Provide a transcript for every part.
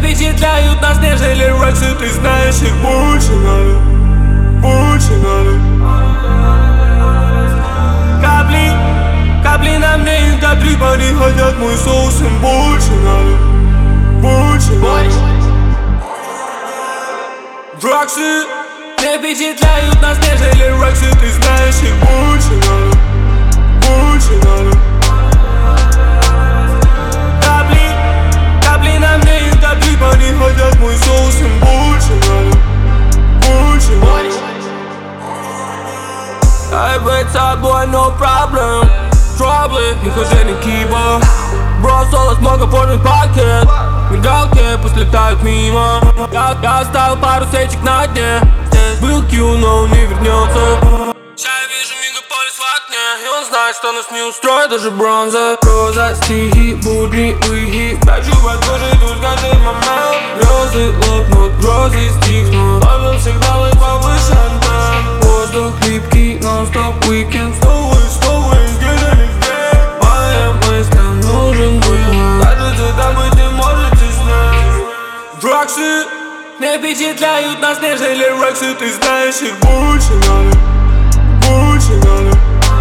впечатляют нас, нежели рексы. Ты знаешь, их больше надо, больше надо. Капли на мне, им так либо не хотят мой соус. Им больше надо, больше надо. Драксы не впечатляют нас, нежели рексы. Ты знаешь, их больше надо, больше надо. Капли на мне, им так либо не хотят мой соус. Им больше надо, больше надо. I bet top boy, no problem. Trouble, их уже не киба. Бро, соло смога формит пакет. Мигалки пусть летают мимо. Я оставил пару свечек на дне. Здесь был Q, но не вернется. Сейчас я вижу мегаполис в окне, и он знает, что нас не устроит даже бронза. Проза, стихи, будни, выхи. Хочу подслушать тут каждый момент. Грозы лопнут, грозы стихнут. Ловил сигналы повышен темп. Воздух липкий, нон-стоп, уикенд. Снова где-то нигде. Моим мыслям нужен выход. Кажется, там быть не можете снять. Драксы не впечатляют нас, нежели рексы. Ты знаешь, их больше надо, больше надо.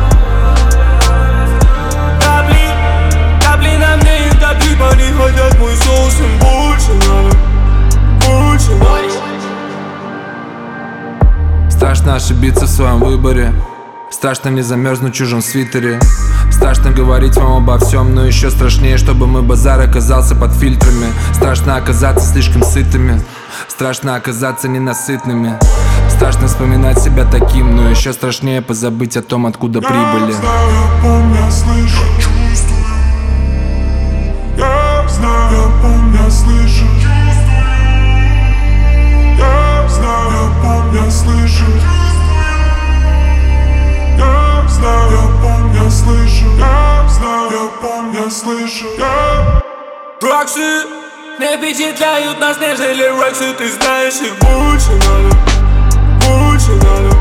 Капли на мне, им так либо не хотят мой соус. Им больше надо, больше надо. Страшно ошибиться в своем выборе. Страшно не замерзнуть в чужом свитере. Страшно говорить вам обо всем, но еще страшнее, чтобы мой базар оказался под фильтрами. Страшно оказаться слишком сытыми. Страшно оказаться ненасытными. Страшно вспоминать себя таким, но еще страшнее позабыть о том, откуда прибыли. Я знаю, помню, слышу, чувствую. Я знаю, я помню, слышу. Я знаю, я помню, слышу. Я знаю, я помню, слышу. Я знаю, я помню, слышу. Драксы не впечатляют нас, нежели рексы. Ты знаешь, их больше надо, больше надо.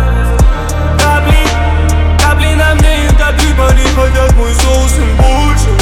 Капли на мне, им так либо не хотят мой соус. Им больше